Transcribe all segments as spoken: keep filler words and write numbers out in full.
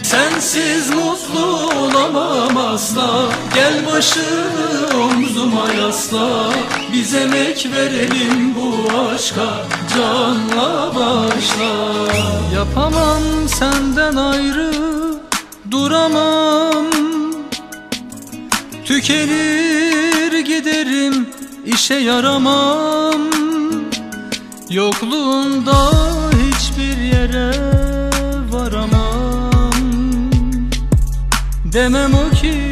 Sensiz mutlu olamam asla. Gel başını omzuma yasla. Biz emek verelim bu aşka, canla başla. Yapamam senden ayrı, duramam. Tükenir giderim, işe yaramam. Yokluğunda hiçbir yere varamam. Demem o ki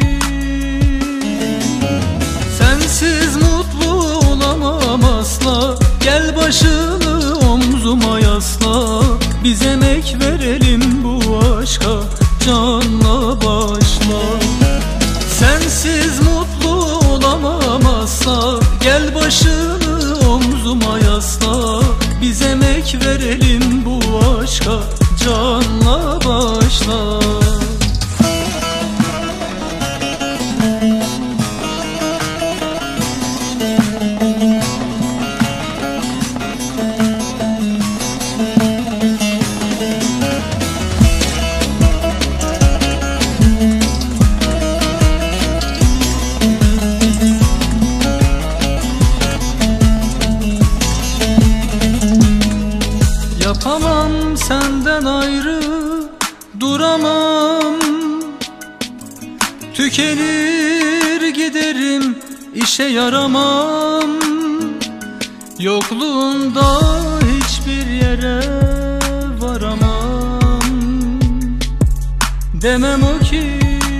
sensiz mutlu olamam asla. Gel başını omzuma yasla. Biz emek verelim bu aşka, canla başla. Sensiz mutlu olamam asla. Gel başını omzuma yasla. Biz emek verelim bu aşka, canla başla. Yapamam senden ayrı, duramam. Tükenir giderim, işe yaramam. Yokluğunda hiçbir yere varamam. Demem o ki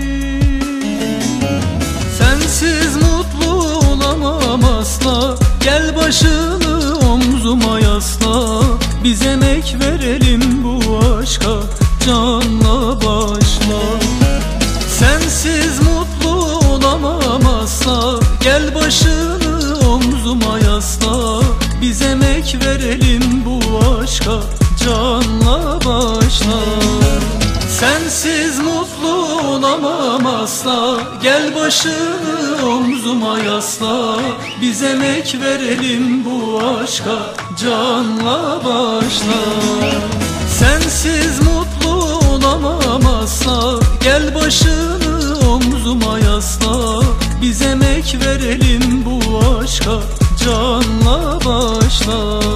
sensiz mutlu olamam asla. Gel başını omzuma yasla. Biz emek verelim bu aşka, canla başla. Sensiz mutlu olamam asla. Gel başını omzuma yasla. Biz emek verelim bu aşka, canla başla. Sensiz mutlu olamam asla. Gel başını omzuma yasla. Biz emek verelim bu aşka, canla başla. Sensiz mutlu olamam asla. Gel başını omzuma yasla. Biz emek verelim bu aşka, canla başla.